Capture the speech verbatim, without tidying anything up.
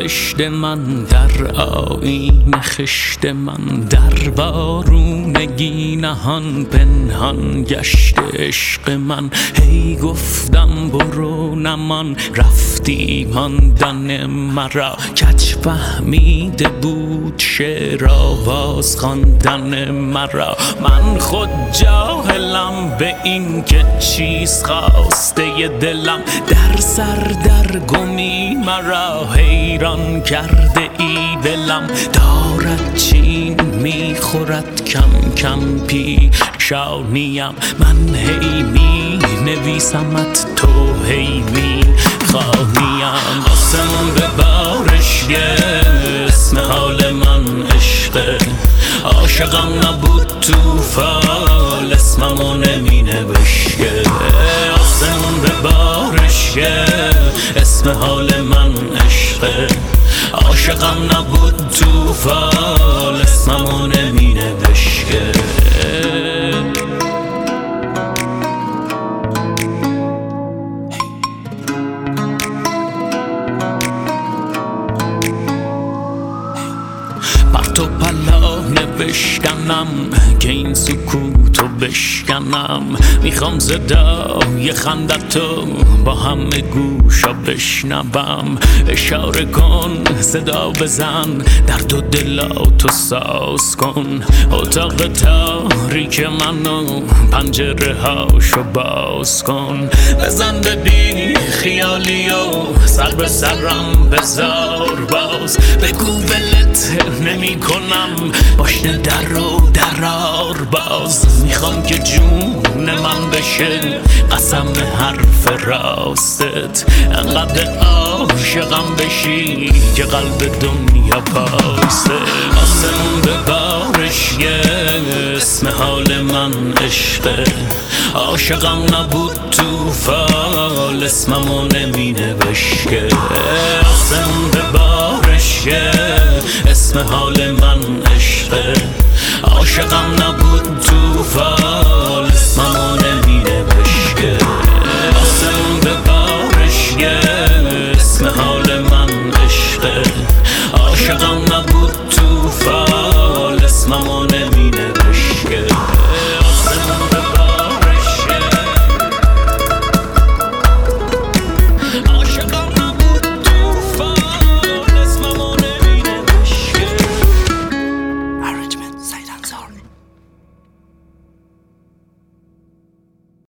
بهشت من در آیین خشت من، در وارونگی نهان پنهان گشت عشق من. هی گفتم برو نمان، رفتی ماندن مرا. کج فهمیده بود شعر آواز خواندن مرا. من خود جاهلم به این که چیز خواسته دلم، در سر در گمی مرا حیران کرده ای دلم. دارد چین میخورد کم کم پیشانیم، من هی می نویسمت تو هی می خوانیم. آسمون به بارش اسم حال من عشقه، عاشقم نبود تو فال اسممو نمی نوشته. آسمون به بارش اسم حال من عشقه، عاشقم نبود تو فال اسممو نمی نوشته. بر تو پلا نوشتنم که این سکوتو بشکنم. میخوام صدای خندتو با همه گوشا بشنوم. اشاره کن صدا بزن، درد و دلاتو ساز کن. اتاق تاریک منو پنجره هاشو باز کن. بزن به بی خیالی و سر به سرم بذار باز. بگو ولت نمی کنم، باشنه در رو درار باز. میخوام که جون من بشه قسم حرف راستت، انقدر عاشقم بشی که قلب دنیا پاسه. آسمون به بارش اسم حال من عشقه، عاشقم نبود تو فال اسممو نمی نوشته. آسمون به بارش اسم حال من عشقه، عاشقم نبود تو فال